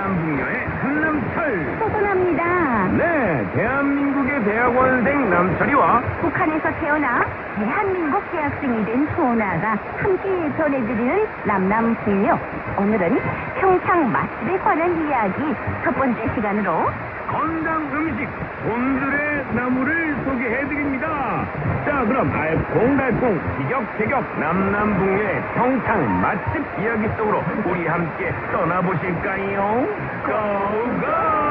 남남북녀의 한남철. 소문합니다. 네, 대한민국의 대학원생 남철이와 북한에서 태어나 대한민국 대학생이 된 소나가 함께 전해드리는 남남북녀. 오늘은 평창 맛집에 관한 이야기 첫 번째 시간으로 건강 음식 곤드레 나무를 소개해드립니다. 자, 그럼 알콩달콩 티격태격 남남북녀의 평창 맛집 이야기 속으로 우리 함께 떠나보실까요? 고고!